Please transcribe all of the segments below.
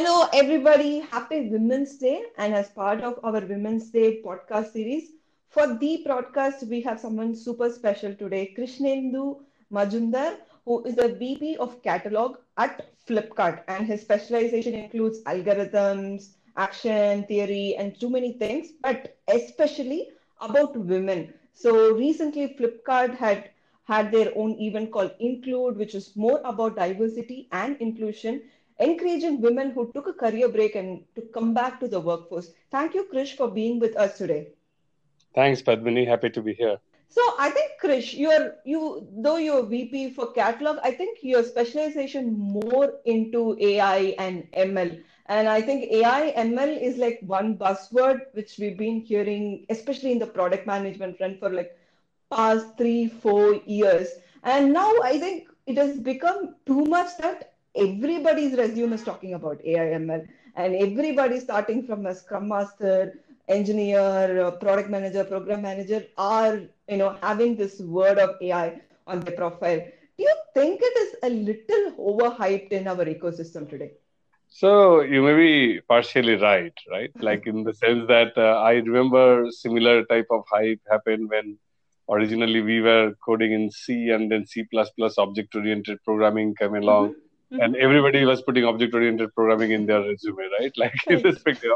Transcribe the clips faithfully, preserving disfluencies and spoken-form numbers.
Hello, everybody. Happy Women's Day. And as part of our Women's Day podcast series, for the podcast, we have someone super special today, Krishnendu Majumdar, who is the V P of Catalog at Flipkart. And his specialization includes algorithms, action, theory, and too many things, but especially about women. So recently, Flipkart had had their own event called Include, which is more about diversity and inclusion, encouraging women who took a career break and to come back to the workforce. Thank you, Krish, for being with us today. Thanks, Padmini. Happy to be here. So I think, Krish, you're you though you're V P for catalog, I think your specialization more into A I and M L. And I think A I M L is like one buzzword which we've been hearing, especially in the product management front for like past three, four years. And now I think it has become too much that everybody's resume is talking about A I M L, and everybody starting from a Scrum Master, engineer, uh, product manager, program manager are you know having this word of A I on their profile. Do you think it is a little overhyped in our ecosystem today? So you may be partially right, right? Like in the sense that uh, I remember similar type of hype happened when originally we were coding in C and then C++ object-oriented programming came along, Mm-hmm. Mm-hmm. and everybody was putting object-oriented programming in their resume, right? Like Correct. irrespective.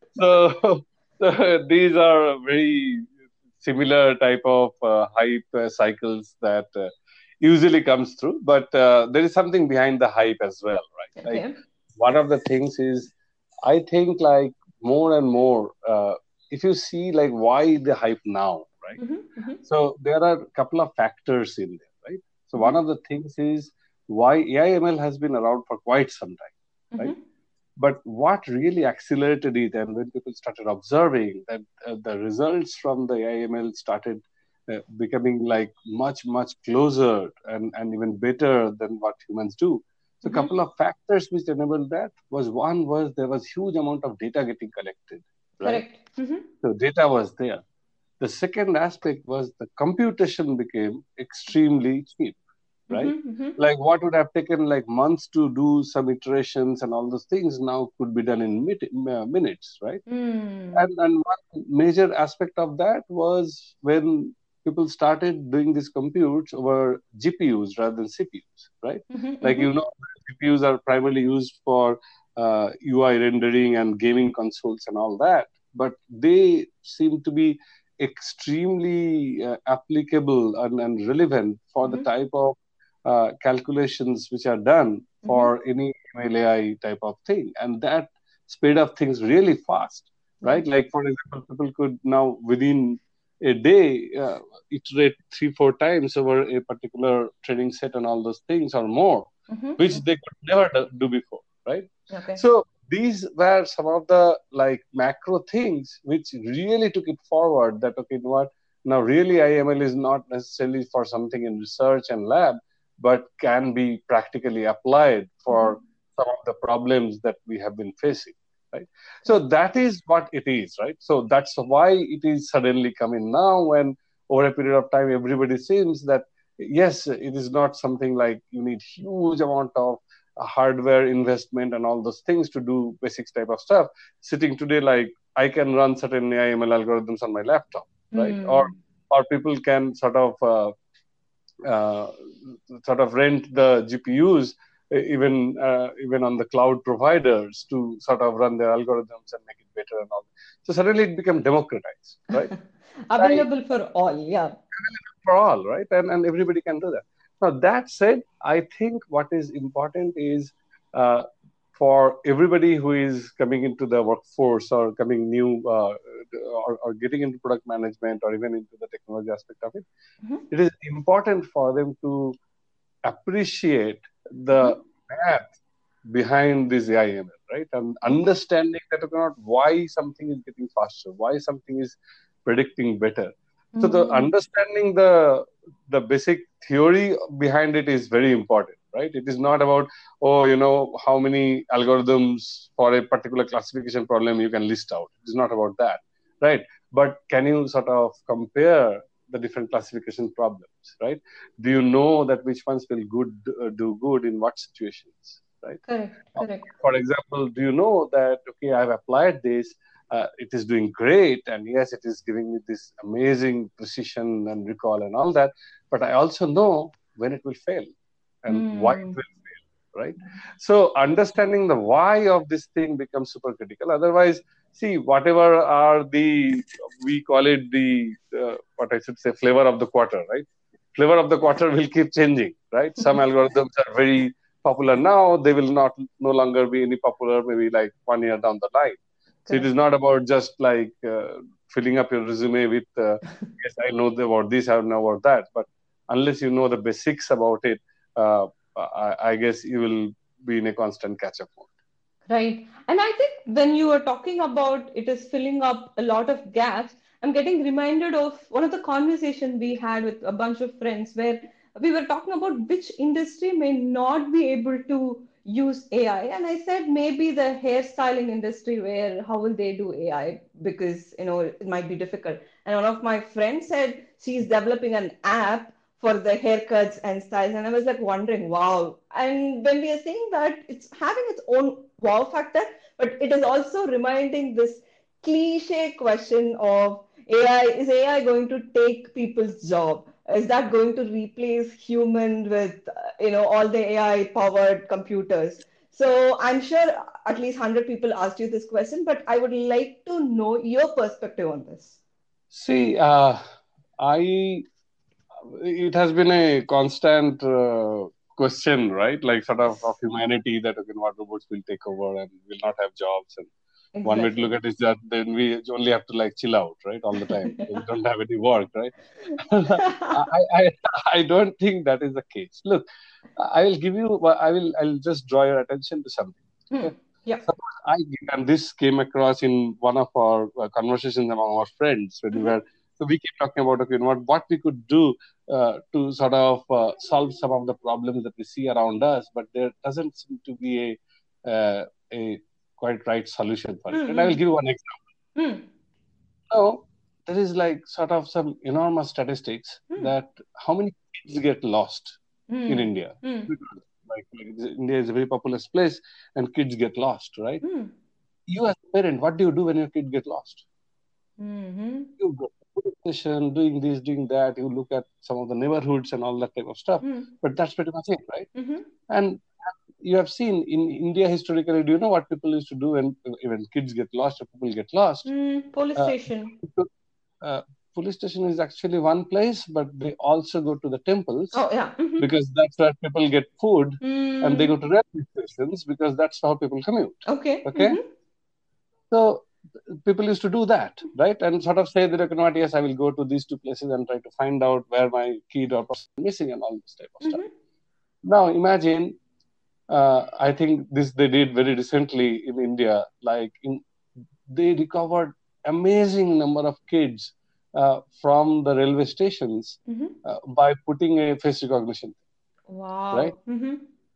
So, so these are very similar type of uh, hype uh, cycles that uh, usually comes through, but uh, there is something behind the hype as well, right? Like Okay. one of the things is, I think like more and more, uh, if you see like why the hype now, right? Mm-hmm. Mm-hmm. So there are a couple of factors in there, right? So Mm-hmm. one of the things is why A I M L has been around for quite some time, right? Mm-hmm. But what really accelerated it, and when people started observing that uh, the results from the A I M L started uh, becoming like much, much closer and, and even better than what humans do. So a Mm-hmm. couple of factors which enabled that was one was there was huge amount of data getting collected, right? Correct. Mm-hmm. So data was there. The second aspect was the computation became extremely cheap, right? Mm-hmm. Mm-hmm. Like what would have taken like months to do some iterations and all those things now could be done in mit- uh, minutes, right? Mm. And, and one major aspect of that was when people started doing these computes over G P Us rather than C P Us, right? Mm-hmm. Like, Mm-hmm. you know, G P Us are primarily used for uh, U I rendering and gaming consoles and all that, but they seem to be extremely uh, applicable and, and relevant for the Mm-hmm. type of uh, calculations which are done Mm-hmm. for any M L A I type of thing. And that speed up things really fast, Yeah. right? Like, for example, people could now within a day uh, iterate three, four times over a particular training set and all those things or more, Mm-hmm. which they could never do do before, right? Okay. So these were some of the like macro things which really took it forward that, okay, you know what? Now, really, I M L is not necessarily for something in research and lab, but can be practically applied for Mm-hmm. some of the problems that we have been facing, right? So Correct. that is what it is, right? So that's why it is suddenly coming now when over a period of time, everybody seems that, yes, it is not something like you need huge amount of uh, hardware investment and all those things to do basics type of stuff. Sitting today, like I can run certain A I M L algorithms on my laptop, right? Or Hmm. or people can sort of uh, uh, sort of rent the G P Us uh, even uh, even on the cloud providers to sort of run their algorithms and make it better and all. So suddenly it became democratized, right? I, Available for all. Yeah. for all, right? And and everybody can do that. Now that said, I think what is important is uh, for everybody who is coming into the workforce or coming new uh, or, or getting into product management or even into the technology aspect of it, Mm-hmm. it is important for them to appreciate Mm-hmm. the math behind this A I M L, right? And Mm-hmm. understanding that about why something is getting faster, why something is predicting better. So the Mm-hmm. understanding the the basic theory behind it is very important, right? It is not about, oh, you know, how many algorithms for a particular classification problem you can list out. It is not about that, right? But can you sort of compare the different classification problems, right? Do you know that which ones will good uh, do good in what situations, right? Correct, Uh, correct. For example, do you know that, okay, I've applied this, uh, it is doing great, and yes, it is giving me this amazing precision and recall and all that, but I also know when it will fail and why it Hmm. will, right? So understanding the why of this thing becomes super critical. Otherwise, see, whatever are the, we call it the, uh, what I should say, flavor of the quarter, right? Flavor of the quarter will keep changing, right? Some algorithms are very popular now, they will not no longer be any popular maybe like one year down the line. So it is Correct. not about just like uh, filling up your resume with, uh, yes, I know about this, I know about that, but unless you know the basics about it, uh, I, I guess you will be in a constant catch-up mode. Right. And I think when you are talking about it is filling up a lot of gaps, I'm getting reminded of one of the conversations we had with a bunch of friends where we were talking about which industry may not be able to use A I. And I said maybe the hairstyling industry where how will they do A I because you know it might be difficult. And one of my friends said she's developing an app for the haircuts and styles. And I was like wondering, wow. And when we are saying that, it's having its own wow factor, but it is also reminding this cliche question of A I, is A I going to take people's job? Is that going to replace human with, uh, you know, all the A I powered computers? So I'm sure at least one hundred people asked you this question, but I would like to know your perspective on this. See, uh, I it has been a constant uh, question, right? Like sort of of Yes, humanity that okay, what robots will take over and will not have jobs. And one way to look exactly. at it is that then we only have to like chill out, right, all the time because we don't have any work, right? I, I I don't think that is the case. Look, I will give you. I will. I'll just draw your attention to something. Hmm. Okay. Yeah. Suppose I and this came across in one of our uh, conversations among our friends when we Mhm. were. So we keep talking about okay, what what we could do uh, to sort of uh, solve some of the problems that we see around us, but there doesn't seem to be a uh, a quite right solution for it. And I will Hmm. give you one example. Hmm. Now, there is like sort of some enormous statistics Hmm. that how many kids get lost in Hmm. India. Hmm. Because like, like India is a very populous place and kids get lost, right? Hmm. You as a parent, what do you do when your kid get lost? Hmm. You go to the police station, doing this, doing that. You look at some of the neighborhoods and all that type of stuff. Hmm. But that's pretty much it, right? Hmm. And you have seen in India historically, do you know what people used to do when when kids get lost or people get lost? Hmm. Police Uh, station. uh, Police station is actually one place, but they also go to the temples Oh yeah. Hmm. because that's where people get food, and they Hmm. go to railway stations because that's how people commute. Okay. Okay, Hmm. so people used to do that, right? And sort of say that, you know what, yes, I will go to these two places and try to find out where my kid or person is missing and all this type of stuff. Hmm. Now imagine, uh, I think this they did very recently in India, like in they recovered amazing number of kids uh, from the railway stations Hmm. uh, by putting a face recognition, right? Wow. Hmm.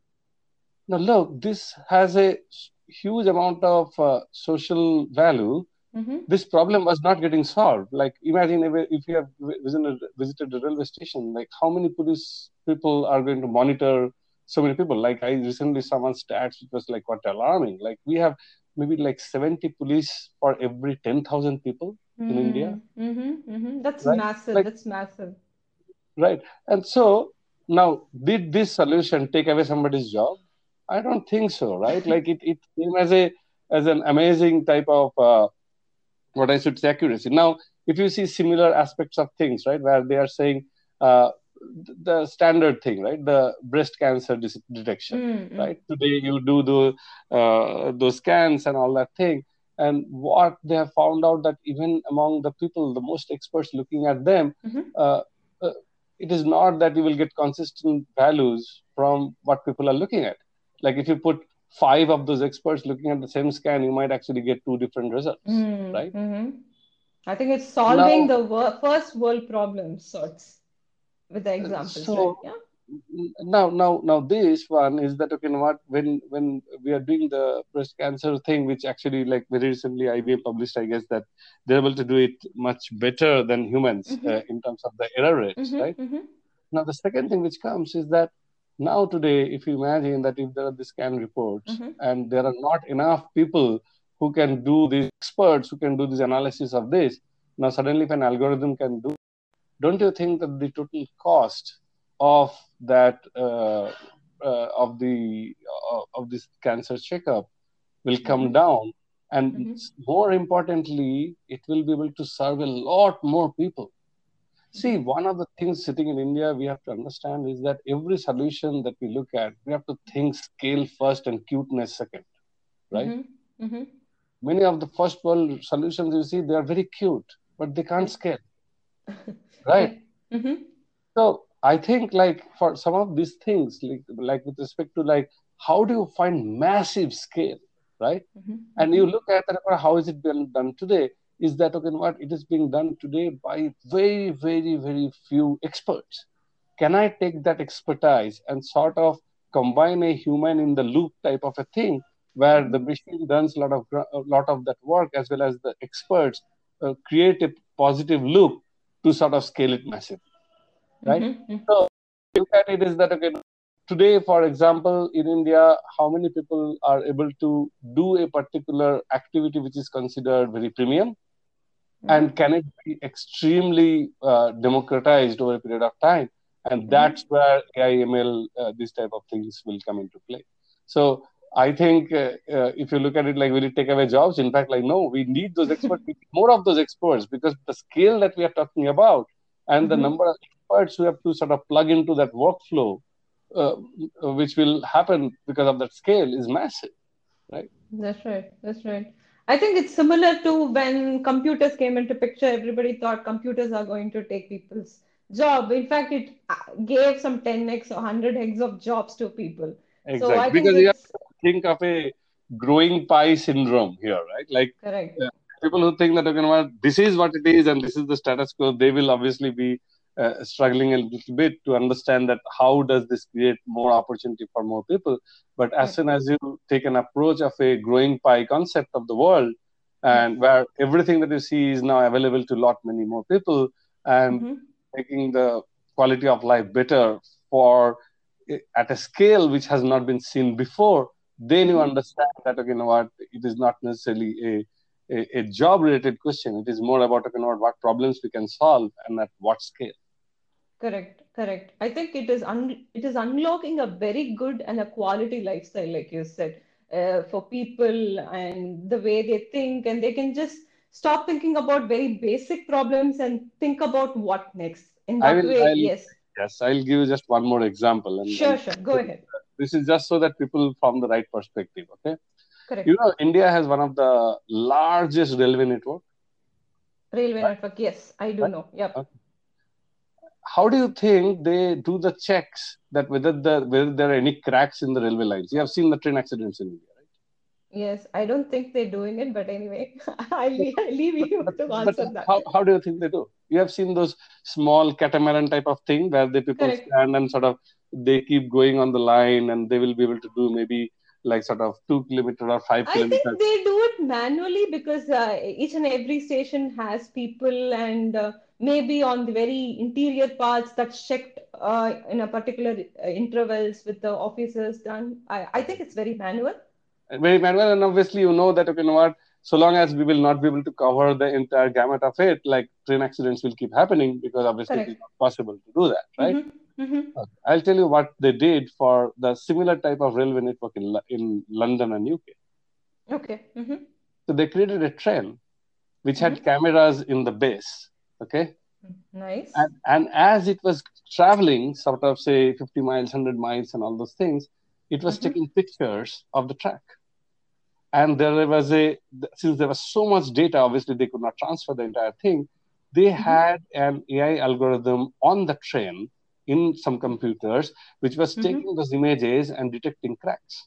Now, look, this has a huge amount of uh, social value. Hmm. This problem was not getting solved. Like, imagine if, if you have visited, visited a railway station, like how many police people are going to monitor so many people? Like, I recently saw one stats, it was like quite alarming. Like, we have maybe like seventy police for every ten thousand people in India, Hmm. Hmm. Hmm. That's right? massive. Like, That's massive. right. And so now, did this solution take away somebody's job? I don't think so, right? Like it, it came as a as an amazing type of uh, what I should say accuracy. Now, if you see similar aspects of things, right, where they are saying uh, the standard thing, right, the breast cancer dis- detection, Hmm. right? Today you do the uh, those scans and all that thing, and what they have found out that even among the people, the most experts looking at them, Hmm. uh, uh, it is not that you will get consistent values from what people are looking at. Like if you put five of those experts looking at the same scan, you might actually get two different results, Hmm. right? Hmm. I think it's solving Now, the wor first world problems sorts with the examples, right? so Yeah. now, now, now, this one is that okay, you know what? When when we are doing the breast cancer thing, which actually like very recently I B M published, I guess that they're able to do it much better than humans Hmm. uh, in terms of the error rates, Hmm. right? Hmm. Now, the second thing which comes is that Now today, if you imagine that if there are these scan reports Mm-hmm. and there are not enough people who can do these experts who can do this analysis of this, now suddenly if an algorithm can do, don't you think that the total cost of that uh, uh, of the uh, of this cancer checkup will come Mm-hmm. down, and Mm-hmm. more importantly, it will be able to serve a lot more people. See, Mm-hmm. one of the things sitting in India we have to understand is that every solution that we look at, we have to think scale first and cuteness second, right? Mm-hmm. Mm-hmm. Many of the first world solutions you see, they are very cute, but they can't Yeah. scale, right? Yeah. Mm-hmm. So I think like for some of these things, like, like with respect to like, how do you find massive scale, right? Mm-hmm. And Mm-hmm. you look at that, how is it being done today? Is that okay? What it is being done today by very, very, very few experts. Can I take that expertise and sort of combine a human in the loop type of a thing, where Mm-hmm. the machine does a lot of a lot of that work as well as the experts uh, create a positive loop to sort of scale it massively, right? Mm-hmm. So look at it is that okay, today, for example, in India, how many people are able to do a particular activity which is considered very premium, Mm-hmm. and can it be extremely uh, democratized over a period of time? And Mm-hmm. that's where A I M L, uh, these type of things will come into play. So I think uh, uh, if you look at it like, will it take away jobs? In fact, like, no, we need those experts, we need more of those experts, because the scale that we are talking about and the Mm-hmm. number of experts who have to sort of plug into that workflow, uh, which will happen because of that scale, is massive, right? That's right. That's right. I think it's similar to when computers came into picture. Everybody thought computers are going to take people's job. In fact, it uh, gave some ten x or one hundred x of jobs to people. So Exactly. I think Because you have it's to think of a growing pie syndrome here, right? Like correct. uh, people who think that, okay, well, this is what it is and this is the status quo, they will obviously be uh, struggling a little bit to understand that how does this create more opportunity for more people. But as Yeah. soon as you take an approach of a growing pie concept of the world, Yeah. and where everything that you see is now available to lot many more people, and Mm-hmm. making the quality of life better for at a scale which has not been seen before, then you Mm-hmm. understand that, okay, you know what, it is not necessarily a, a, a job related question. It is more about, okay, you know what, what problems we can solve and at what scale. Correct. Correct. I think it is un it is unlocking a very good and a quality lifestyle, like you said, uh, for people and the way they think, and they can just stop thinking about very basic problems and think about what next. In I that will, way, I'll, yes. yes, I'll give you just one more example, and, Sure, and sure. Go ahead. this is just so that people form the right perspective. Okay, you Correct. know, India has one of the largest railway network, Railway right? network. Yes, I do Right? know. Yep. Okay. How do you think they do the checks that whether the whether there are any cracks in the railway lines? You have seen the train accidents in India, Yes, I don't think they're doing it, but anyway, I leave, I leave you But, to but answer that. how, how do you think they do? You have seen those small catamaran type of thing where the people Correct. stand and sort of they keep going on the line and they will be able to do maybe like sort of two kilometer or five I kilometers. think they do it manually because uh, each and every station has people, and uh, maybe on the very interior parts that's checked uh, in a particular uh, intervals with the officers done. I, I think it's very manual. Very manual, and obviously you know that, okay, you know what? So long as we will not be able to cover the entire gamut of it, like train accidents will keep happening because obviously it is Correct. not possible to do that, right? Mm-hmm. Mm-hmm. Okay. I'll tell you what they did for the similar type of railway network in in London and U K. Okay. Mm-hmm. So they created a train which had Mm-hmm. cameras in the base. Okay. Nice. And, and as it was traveling, sort of say fifty miles, one hundred miles, and all those things, it was Mm-hmm. taking pictures of the track. And there was a, since there was so much data, obviously they could not transfer the entire thing. They Mm-hmm. had an A I algorithm on the train in some computers, which was Mm-hmm. taking those images and detecting cracks.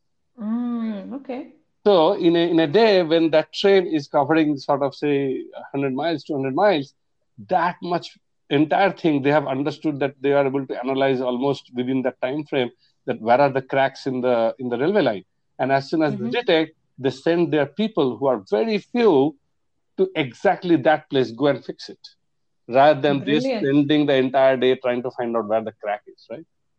Mm, okay. So in a, in a day when that train is covering sort of say one hundred miles, two hundred miles, that much entire thing, they have understood that they are able to analyze almost within that time frame that where are the cracks in the in the railway line. And as soon as they Mm-hmm. detect, they send their people who are very few to exactly that place, go and fix it. Rather than this Brilliant. spending the entire day trying to find out where the crack is, right?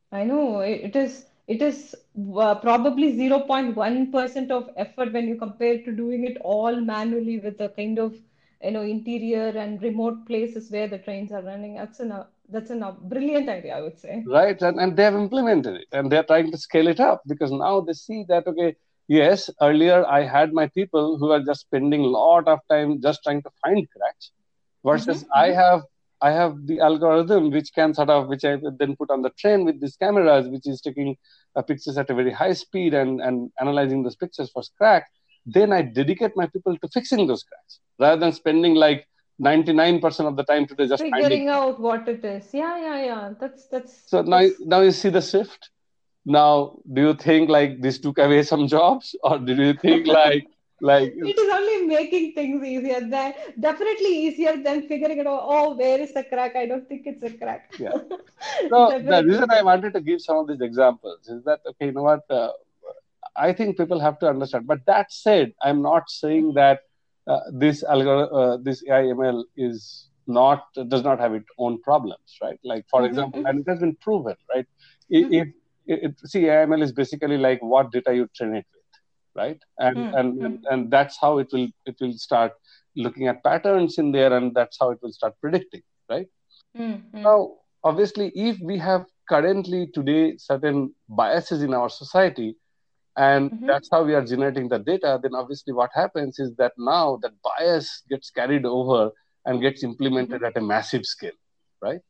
I know it, it is it is uh, probably zero point one percent of effort when you compare to doing it all manually with the kind of you know interior and remote places where the trains are running. That's an uh, that's a brilliant idea, I would say. right? And, and they have implemented it and they're trying to scale it up because now they see that, okay, yes, earlier I had my people who are just spending a lot of time just trying to find cracks versus Mm-hmm, I mm-hmm. have I have the algorithm which can sort of which I then put on the train with these cameras, which is taking uh, pictures at a very high speed and, and analyzing those pictures for crack. Then I dedicate my people to fixing those cracks rather than spending like ninety-nine percent of the time today just finding. Figuring out what it is. Yeah, yeah, yeah. That's that's So now, that's now you see the shift. Now, do you think like this took away some jobs, or do you think like like it is only making things easier than definitely easier than figuring it out. Oh, where is the crack? I don't think it's a crack. yeah? So the Definitely reason it I is. wanted to give some of these examples is that okay, you know what? Uh, I think people have to understand. But that said, I'm not saying that uh, this algorithm, uh, this A I M L is not does not have its own problems, right? Like for Mm-hmm, example, mm-hmm, and it has been proven, right? If, mm-hmm, if it, see A I M L is basically like what data you train it with, right? And and and, mm-hmm, and that's how it will it will start looking at patterns in there, and that's how it will start predicting, right? mm-hmm, Now, obviously, if we have currently today certain biases in our society, and mm-hmm, that's how we are generating the data, then obviously what happens is that now that bias gets carried over and gets mm-hmm, implemented at a massive scale, right?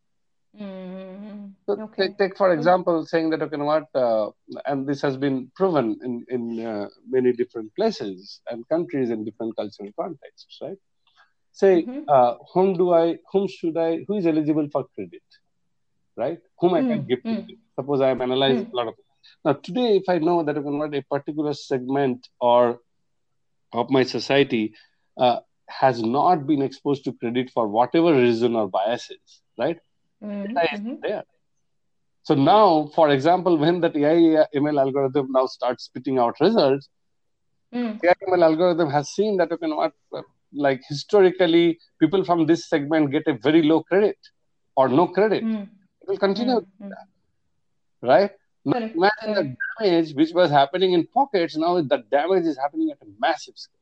mm-hmm. So take, Okay. take for Mm, example, saying that, okay, you know what, uh, and this has been proven in, in uh, many different places and countries in different cultural contexts, right? Say, mm-hmm, uh, whom do I, whom should I, who is eligible for credit, right? Whom I can mm, give mm, credit. Suppose I am analyzing mm, a lot of. Now, today, if I know that, okay, you know what, a particular segment or of my society uh, has not been exposed to credit for whatever reason or biases, right? Data is mm-hmm, there. So now, for example, when that A I M L algorithm now starts spitting out results, mm, A I M L algorithm has seen that, okay, you know what, uh, like historically, people from this segment get a very low credit or no credit. mm, It will continue, mm, mm. right? Now Correct, imagine the correct. damage which was happening in pockets. Now the damage is happening at a massive scale.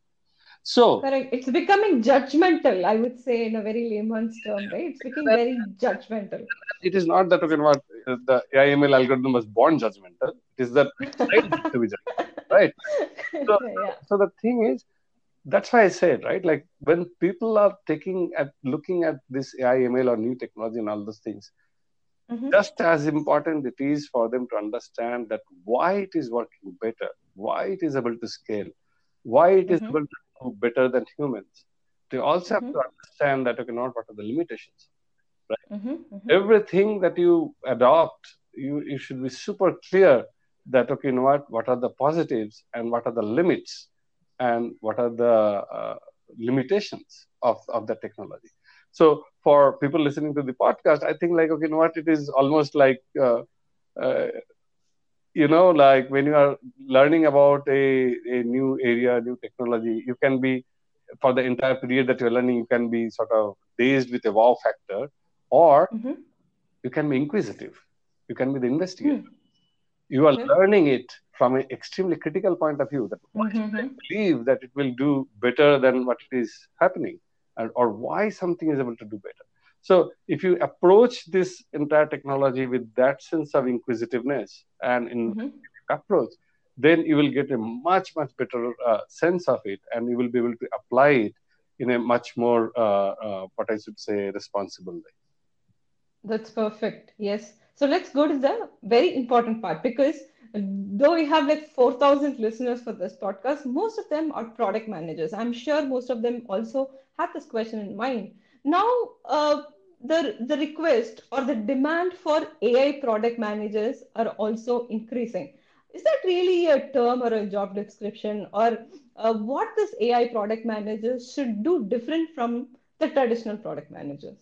So Correct. It's becoming judgmental, I would say, in a very layman's term, right? It's becoming very judgmental. it is not that, okay, what uh, the A I M L algorithm was born judgmental. It is that it decided to be judgmental, right? So, Yeah. so the thing is, that's why I said, right? Like when people are taking at looking at this A I M L or new technology and all those things, Mm-hmm. just as important it is for them to understand that why it is working better, why it is able to scale, why it is Mm-hmm. able to do better than humans. They also have Mm-hmm. to understand that, okay, not what are the limitations, right? Mm-hmm. Mm-hmm. Everything that you adopt, you, you should be super clear that, okay, you know what, what are the positives and what are the limits and what are the uh, limitations of, of the technology. So for people listening to the podcast, I think like, okay, you know what, it is almost like, uh, uh, you know, like when you are learning about a, a new area, new technology, you can be, for the entire period that you're learning, you can be sort of dazed with a wow factor, or Mm-hmm. you can be inquisitive, you can be the Hmm. investigator. You are Okay. learning it from an extremely critical point of view, that why should I Mm-hmm. believe that it will do better than what it is happening, and, or why something is able to do better. So if you approach this entire technology with that sense of inquisitiveness and in Mm-hmm. approach, then you will get a much much better uh, sense of it, and you will be able to apply it in a much more uh, uh, what I should say responsible way. That's perfect. Yes. So let's go to the very important part because though we have like four thousand listeners for this podcast, most of them are product managers. I'm sure most of them also have this question in mind. Now, uh, the, the request or the demand for A I product managers are also increasing. Is that really a term or a job description, or uh, what this A I product managers should do different from the traditional product managers?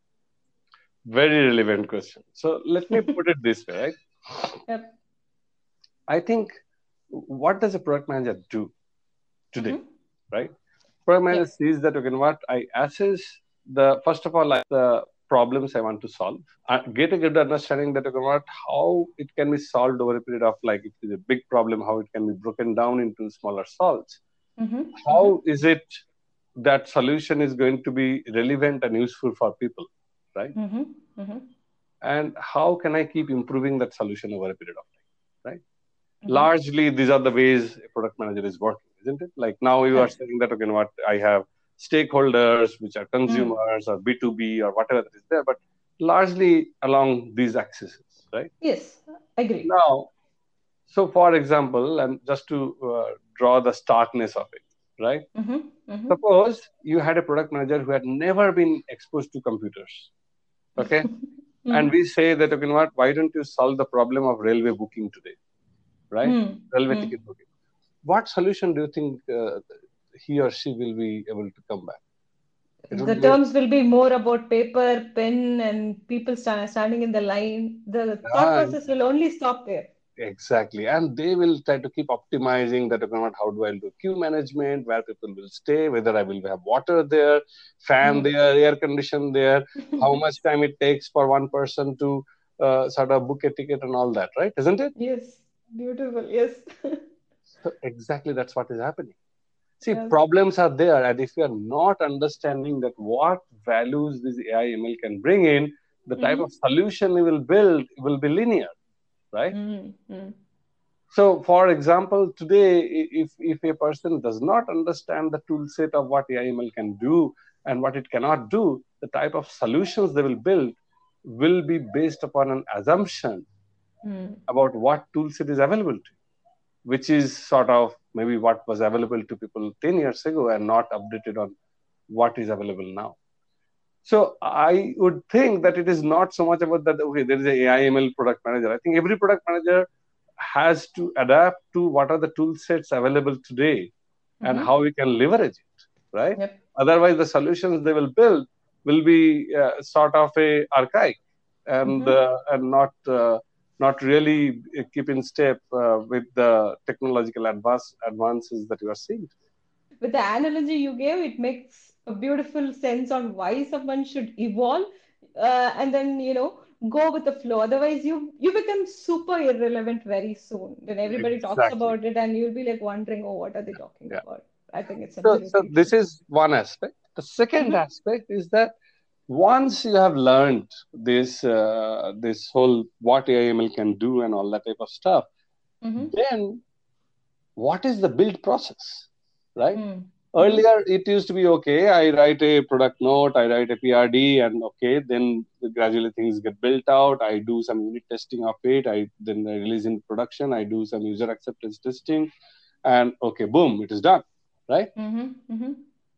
Very relevant question. So let me put it this way, right? Yep. I think, what does a product manager do today, Mm-hmm. right? Product manager Yep. sees that, okay, what I assess the first of all, like the problems I want to solve. I get a good understanding that okay, what how it can be solved over a period of like if it's a big problem, how it can be broken down into smaller solves. Mm-hmm. Mm-hmm. How is it that solution is going to be relevant and useful for people, right? Mm-hmm. Mm-hmm. And how can I keep improving that solution over a period of time, right? Mm-hmm. Largely, these are the ways a product manager is working, isn't it? Like now you are Correct. saying that, okay, what I have stakeholders, which are Mm. consumers or B two B or whatever that is there, but largely along these axes, right? Yes, agree. Now, so for example, and just to uh, draw the starkness of it, right? Mm-hmm. Mm-hmm. Suppose you had a product manager who had never been exposed to computers, okay? And Mm. we say that, okay, you know what, why don't you solve the problem of railway booking today, right? Mm. Railway Mm. ticket booking. What solution do you think uh, he or she will be able to come back? It would The be terms will be more about paper, pen, and people sta- standing in the line. The thought ah, process will only stop there. exactly, and they will try to keep optimizing that. Okay, how do I do queue management? Where people will stay? Whether I will have water there, fan Mm. there, air condition there? How much time it takes for one person to uh, sort of book a ticket and all that, right? Isn't it? Yes, beautiful. Yes. So exactly that's what is happening. See, Yes. problems are there, and if you are not understanding that what values this A I M L can bring in, the type Mm-hmm. of solution we will build will be linear, right? Mm. Mm. So, for example, today, if, if a person does not understand the tool set of what A I M L can do and what it cannot do, the type of solutions they will build will be based upon an assumption Mm. about what tool set is available to you, which is sort of maybe what was available to people ten years ago and not updated on what is available now. So I would think that it is not so much about that, okay, there is a AI M L product manager. I think every product manager has to adapt to what are the tool sets available today and Mm-hmm. how we can leverage it, right? Yep. Otherwise, the solutions they will build will be uh, sort of a archaic and Mm-hmm. uh, and not uh, not really keep in step uh, with the technological advance advances that you are seeing. With the analogy you gave, it makes a beautiful sense on why someone should evolve, uh, and then you know go with the flow. Otherwise, you you become super irrelevant very soon. Then everybody talks Exactly. about it, and you'll be like wondering, oh, what are they talking Yeah. about? I think it's So, so absolutely this true. is one aspect. The second Mm-hmm. aspect is that once you have learned this uh, this whole what A I M L can do and all that type of stuff, Mm-hmm. then what is the build process, right? Mm-hmm. Earlier, it used to be okay. I write a product note, I write a P R D, and okay, then gradually things get built out. I do some unit testing of it. I then I release in production. I do some user acceptance testing, and okay, boom, it is done, right? Mm-hmm. Mm-hmm.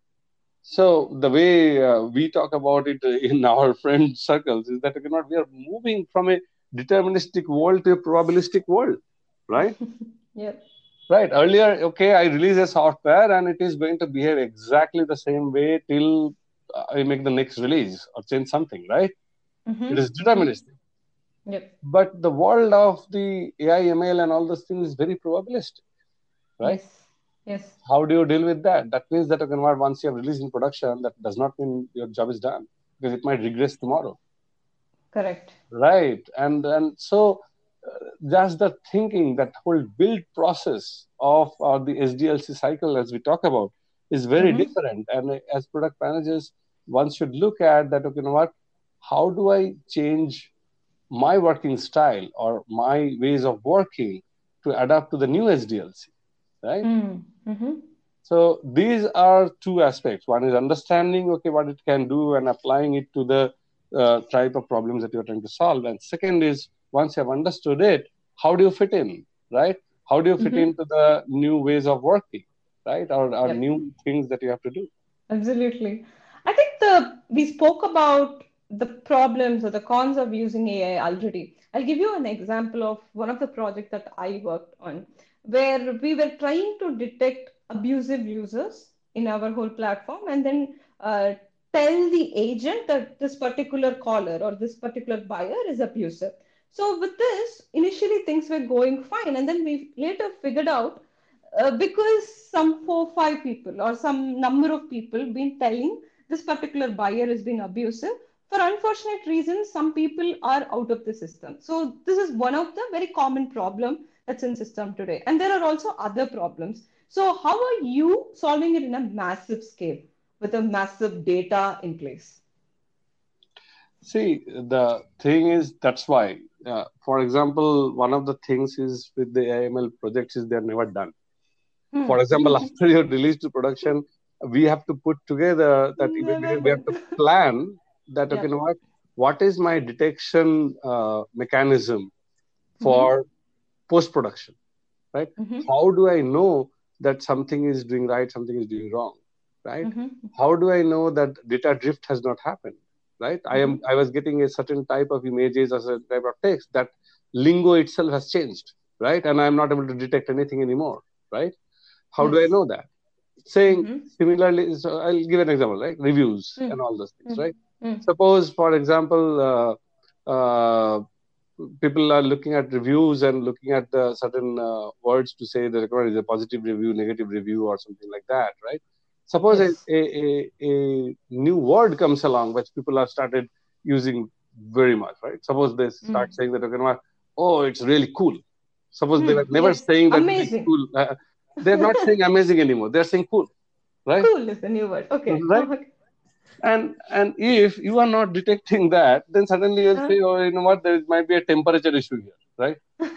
So the way uh, we talk about it in our friend circles is that we are moving from a deterministic world to a probabilistic world, right? Yep. Right. Earlier, okay, I release a software and it is going to behave exactly the same way till I make the next release or change something, right? It Mm-hmm. is Mm-hmm. deterministic. Yep. But the world of the A I, M L, and all those things is very probabilistic, right? Yes. Yes. How do you deal with that? That means that okay, once you have released in production, that does not mean your job is done because it might regress tomorrow, Correct. right? And and so uh, just the thinking that whole build process of uh, the S D L C cycle, as we talk about, is very Mm-hmm. different. And uh, as product managers, one should look at that. Okay, you know what? How do I change my working style or my ways of working to adapt to the new S D L C, right? Mm-hmm. So these are two aspects. One is understanding, okay, what it can do and applying it to the uh, type of problems that you're trying to solve. And second is once you have understood it, how do you fit in, right? How do you fit Mm-hmm. into the new ways of working, right? Or, or Yep. new things that you have to do. Absolutely. I think the we spoke about the problems or the cons of using A I already. I'll give you an example of one of the projects that I worked on, where we were trying to detect abusive users in our whole platform and then uh, tell the agent that this particular caller or this particular buyer is abusive. So with this, initially things were going fine, and then we later figured out uh, because some four five people or some number of people been telling this particular buyer has been abusive, for unfortunate reasons, some people are out of the system. So this is one of the very common problem that's in system today. And there are also other problems. So how are you solving it in a massive scale with a massive data in place? See, the thing is, that's why, uh, for example, one of the things is with the A M L projects is they're never done. Hmm. For example, after you're released to production, we have to put together that even Never we have to done. plan that, okay, Yeah. you know what, what is my detection uh, mechanism Mm-hmm. for post-production, right? Mm-hmm. How do I know that something is doing right, something is doing wrong, right? Mm-hmm. How do I know that data drift has not happened, right? I am Mm-hmm. I was getting a certain type of images or a certain type of text that lingo itself has changed, right? And I'm not able to detect anything anymore, right? How do I Yes. know that? Saying Mm-hmm. similarly, so I'll give an example, right? Reviews and all those things, right? Mm-hmm. Suppose, for example, uh, uh, people are looking at reviews and looking at the certain uh, words to say that is a positive review, negative review, or something like that, right? Suppose a, Yes. a, a, a new word comes along which people have started using very much, right? Suppose they start Mm. saying that, okay, oh, it's really cool. Suppose they Hmm. were never Yes. saying that it is Amazing. cool. Uh, they're not saying amazing anymore. They're saying cool, right? Cool is the new word. Okay. Right? And and if you are not detecting that, then suddenly you'll Uh, say, oh, you know what, there might be a temperature issue here, right?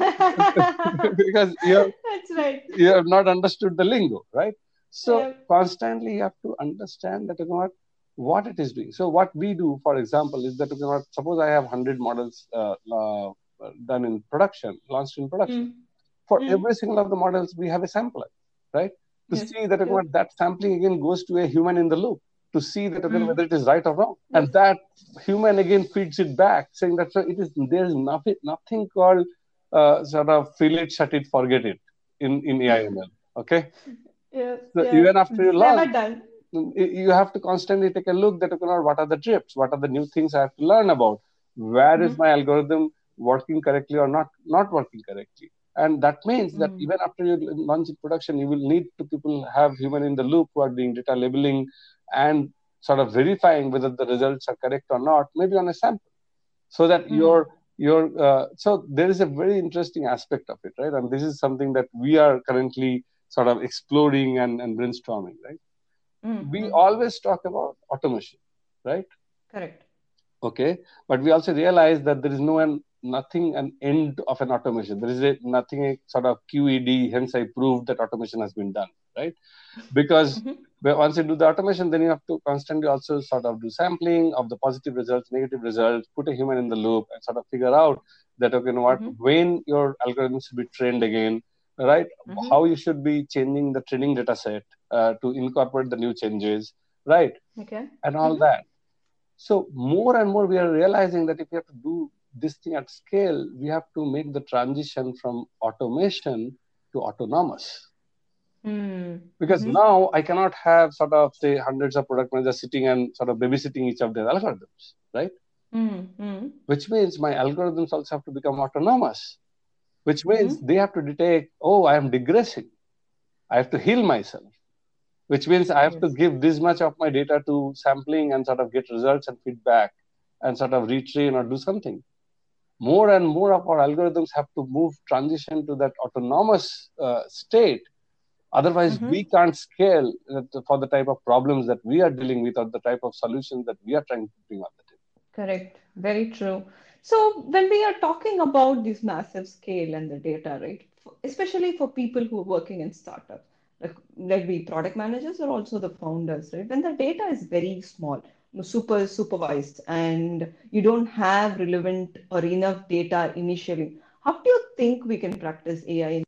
Because you have That's right. you have not understood the lingo, right? So Yeah. constantly you have to understand that, you know what, what it is doing. So what we do, for example, is that, you know what, suppose I have one hundred models uh, uh, done in production, launched in production. Mm. For Mm. every single of the models, we have a sampler, right? To Yes. see that, you know Yes. what, that sampling again goes to a human in the loop to see that, okay, Mm. whether it is right or wrong, Yes. and that human again feeds it back, saying that, so it is, there is nothing nothing called uh, sort of feel it, shut it, forget it in in A I M L. Okay, Yes. so Yeah. even after you It's never learn, done. you have to constantly take a look that, okay, what are the drifts, what are the new things I have to learn about, where is Mm-hmm. my algorithm working correctly or not not working correctly. And that means that Mm. even after you launch in production, you will need to people have human in the loop who are doing data labeling and sort of verifying whether the results are correct or not, maybe on a sample, so that Mm. your your uh, so there is a very interesting aspect of it, right? And this is something that we are currently sort of exploring and, and brainstorming, right? Mm. We Mm. always talk about automation, right? Correct. Okay, but we also realize that there is no an nothing an end of an automation. There is a nothing a sort of Q E D. Hence, I proved that automation has been done, right? Because Mm-hmm. once you do the automation, then you have to constantly also sort of do sampling of the positive results, negative results, put a human in the loop, and sort of figure out that, okay, you know what, Mm-hmm. when your algorithm should be trained again, right? Mm-hmm. How you should be changing the training data set uh, to incorporate the new changes, right? Okay. And all Mm-hmm. that. So more and more we are realizing that if we have to do this thing at scale, we have to make the transition from automation to autonomous. Mm. Because Mm-hmm. now I cannot have sort of say hundreds of product managers sitting and sort of babysitting each of their algorithms, right? Mm-hmm. Which means my algorithms also have to become autonomous, which means Mm-hmm. they have to detect, oh, I am digressing. I have to heal myself, which means I have to Yes. give this much of my data to sampling and sort of get results and feedback and sort of retrain or do something. More and more of our algorithms have to move transition to that autonomous uh, state. Otherwise, Mm-hmm. we can't scale for the type of problems that we are dealing with or the type of solutions that we are trying to bring on the table. Correct. Very true. So when we are talking about this massive scale and the data, right, f- especially for people who are working in startups, like let be product managers or also the founders, right? When the data is very small, super supervised, and you don't have relevant or enough data initially, how do you think we can practice A I?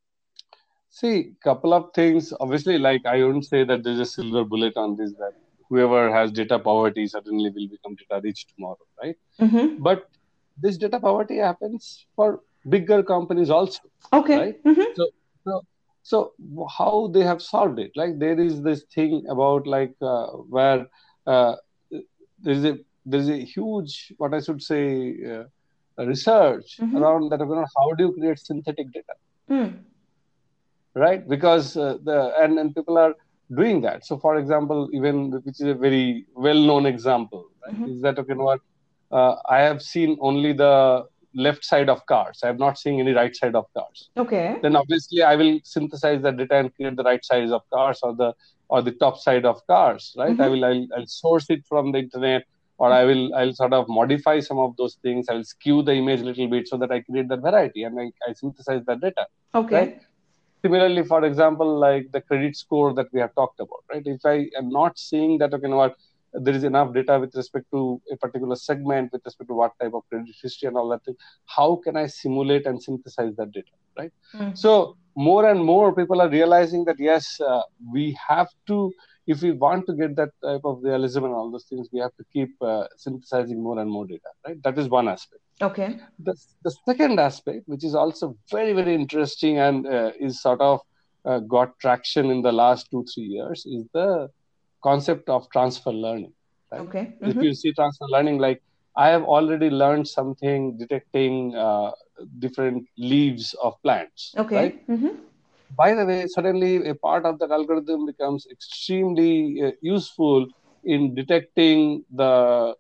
See, couple of things. Obviously, like I wouldn't say that there's a silver bullet on this that whoever has data poverty suddenly will become data rich tomorrow, right? Mm-hmm. But this data poverty happens for bigger companies also, right? Okay. Mm-hmm. So, so, so how they have solved it? Like there is this thing about like uh, where uh, there is a there is a huge what I should say uh, research Mm-hmm. around that. How do you create synthetic data? Mm. Right, because uh, the and, and people are doing that. So for example, even which is a very well known example, right? Mm-hmm. Is that, okay, you know what, uh, I have seen only the left side of cars. I have not seen any right side of cars. Okay. Then obviously I will synthesize that data and create the right size of cars, or the or the top side of cars, right? Mm-hmm. I will I'll, I'll source it from the internet, or I will I'll sort of modify some of those things. I will skew the image a little bit so that I create that variety, and I, I synthesize that data, right? Okay. Similarly, for example, like the credit score that we have talked about, right? If I am not seeing that, okay, you know what, there is enough data with respect to a particular segment, with respect to what type of credit history and all that thing, how can I simulate and synthesize that data, right? Mm. So more and more people are realizing that, yes, uh, we have to, if we want to get that type of realism and all those things, we have to keep uh, synthesizing more and more data, right? That is one aspect. Okay. The, the second aspect, which is also very, very interesting and uh, is sort of uh, got traction in the last two, three years, is the concept of transfer learning, right? Okay. If Mm-hmm. you see transfer learning, like I have already learned something detecting uh, different leaves of plants, right? Okay. Mm-hmm. By the way, suddenly a part of that algorithm becomes extremely uh, useful in detecting the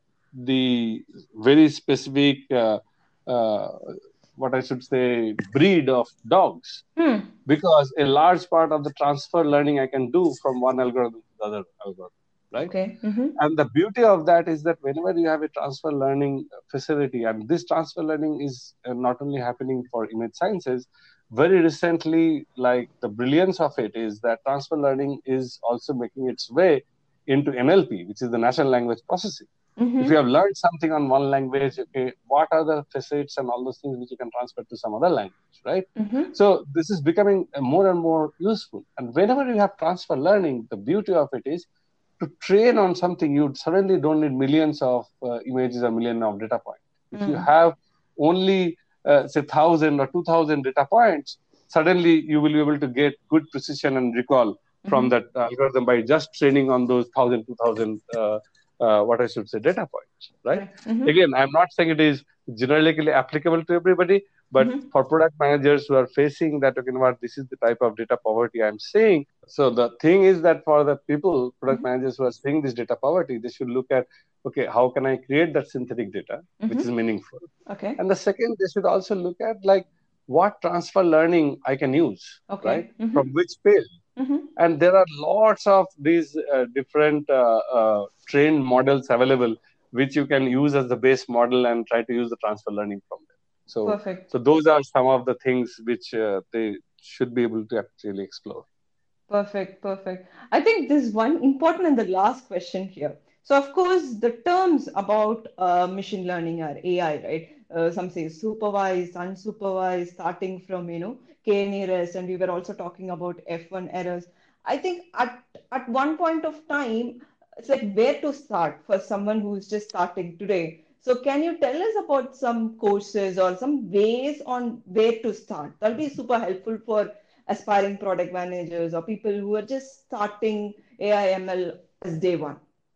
the very specific uh, uh, what I should say breed of dogs, Hmm. because a large part of the transfer learning I can do from one algorithm to the other algorithm, right? Okay. Mm-hmm. And the beauty of that is that whenever you have a transfer learning facility, and this transfer learning is uh, not only happening for image sciences, very recently, like the brilliance of it is that transfer learning is also making its way into N L P, which is the natural language processing. Mm-hmm. If you have learned something on one language, okay, what are the facets and all those things which you can transfer to some other language, right? Mm-hmm. So this is becoming more and more useful. And whenever you have transfer learning, the beauty of it is to train on something, you suddenly don't need millions of uh, images or million of data points. If you Mm. have only, uh, say, one thousand or two thousand data points, suddenly you will be able to get good precision and recall from Mm-hmm. that algorithm by just training on those one thousand, two thousand, uh, uh, what I should say, data points, right? Correct. Mm-hmm. Again, I'm not saying it is generically applicable to everybody, but Mm-hmm. for product managers who are facing that, okay, you know what, this is the type of data poverty I'm seeing. So the thing is that for the people, product Mm-hmm. managers who are seeing this data poverty, they should look at, okay, how can I create that synthetic data, which Mm-hmm. is meaningful? Okay. And the second, they should also look at like what transfer learning I can use, Okay. right? Mm-hmm. From which page? Mm-hmm. And there are lots of these uh, different uh, uh, trained models available, which you can use as the base model and try to use the transfer learning from them. So, Perfect. so those are some of the things which uh, they should be able to actually explore. Perfect, perfect. I think this one important and the last question here. So, of course, the terms about uh, machine learning are A I, right? Uh, some say supervised, unsupervised, starting from, you know, k-nearest, and we were also talking about F one errors. I think at at one point of time, it's like where to start for someone who's just starting today. So, can you tell us about some courses or some ways on where to start? That'll be super helpful for aspiring product managers or people who are just starting A I M L as day one?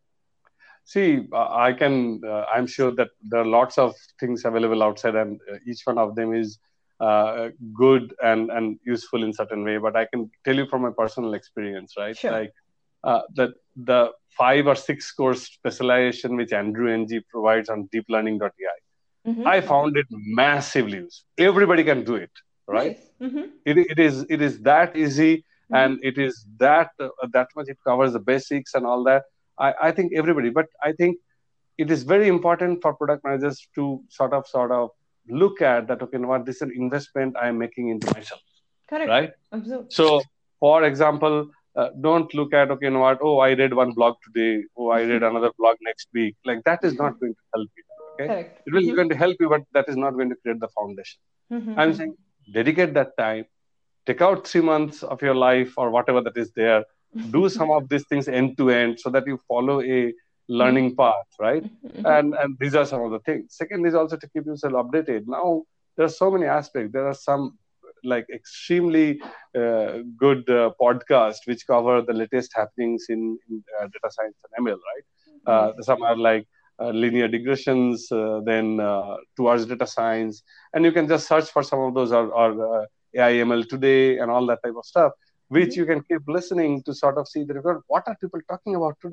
See, uh, I can, uh, I'm sure that there are lots of things available outside, and uh, each one of them is uh, good and, and useful in certain way. But I can tell you from my personal experience, right? Sure. Like uh, that the five or six course specialization which Andrew Ng provides on deep learning dot A I, Mm-hmm. I found it massively useful. Everybody can do it, right? Nice. Mm-hmm. It, it is it is that easy, Mm-hmm. and it is that uh, that much. It covers the basics and all that. I, I think everybody, but I think it is very important for product managers to sort of sort of look at that, okay, you know what, this is an investment I am making into myself, Correct. right? Observe. So for example, uh, don't look at, okay, you know what, oh, I read one blog today, oh, I read another blog next week. Like that is not going to help you, okay? Correct. It will Mm-hmm. be going to help you, but that is not going to create the foundation. Mm-hmm. I'm saying dedicate that time, take out three months of your life or whatever that is there, do some of these things end to end so that you follow a learning path, right? Mm-hmm. And and these are some of the things. Second is also to keep yourself updated. Now there are so many aspects. There are some like extremely uh, good uh, podcasts which cover the latest happenings in, in uh, data science and M L, right? Uh, Yes. some are like uh, linear digressions, uh, then uh, towards data science, and you can just search for some of those, or, or uh, A I M L today and all that type of stuff, which Mm-hmm. you can keep listening to sort of see the what are people talking about today.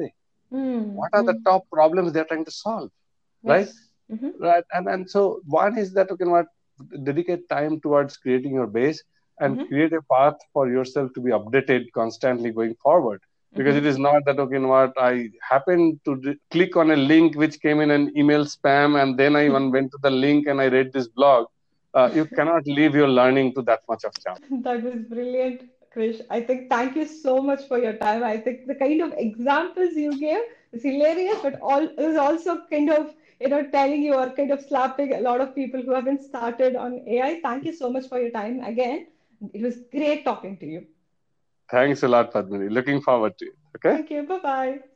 Mm, What are the mm. top problems they're trying to solve, right? Yes. Mm-hmm. Right. And and so one is that, okay, what, dedicate time towards creating your base and Mm-hmm. create a path for yourself to be updated constantly going forward. Because it Mm-hmm. is not that, okay, you know what, I happened to d- click on a link which came in an email spam, and then I even went to the link and I read this blog. Uh, you cannot leave your learning to that much of chance. That was brilliant, Krish. I think thank you so much for your time. I think the kind of examples you gave is hilarious, but all is also kind of you know telling you or kind of slapping a lot of people who haven't started on A I. Thank you so much for your time again. It was great talking to you. Thanks a lot, Padmini. Looking forward to it. Okay. Thank you. Bye bye.